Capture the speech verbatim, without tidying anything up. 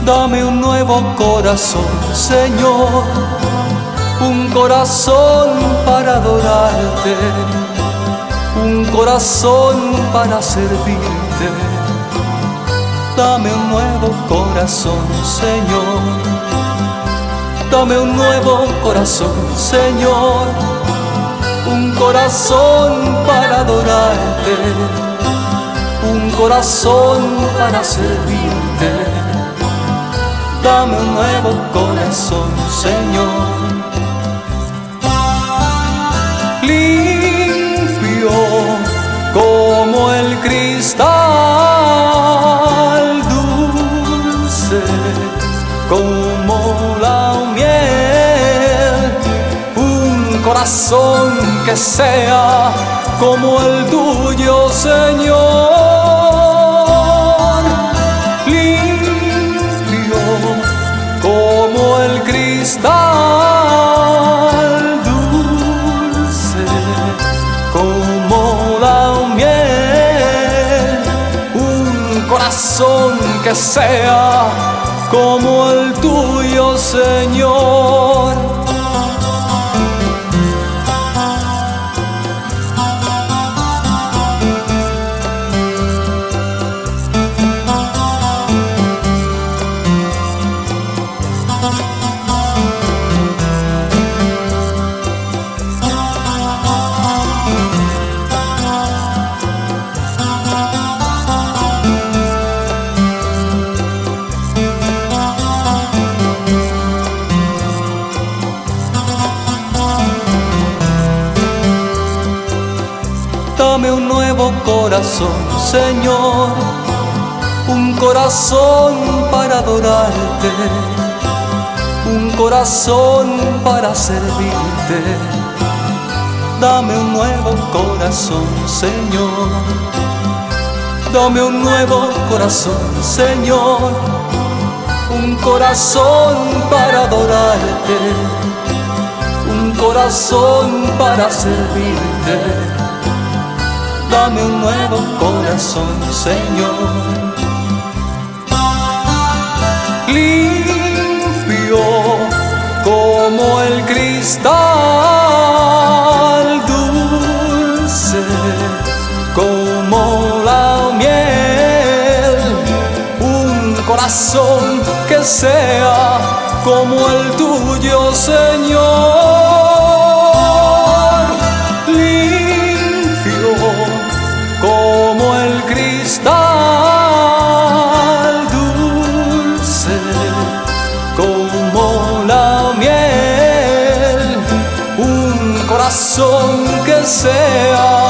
Dame un nuevo corazón, Señor, un corazón para adorarte, un corazón para servirte. Dame un nuevo corazón, Señor, dame un nuevo corazón, Señor, un corazón para adorarte, un corazón para servirte. Dame un nuevo corazón, Señor, limpio como el cristal, dulce como la miel, un corazón que sea como el tuyo, Señor. Como el cristal, dulce como la miel, un corazón que sea como el tuyo, Señor. Dame un nuevo corazón, Señor, un corazón para adorarte, un corazón para servirte. Dame un nuevo corazón, Señor, dame un nuevo corazón, Señor, un corazón para adorarte, un corazón para servirte. Dame un nuevo corazón, Señor, limpio como el cristal, dulce como la miel, un corazón que sea como el tuyo, Señor. Como el cristal, dulce como la miel, un corazón que sea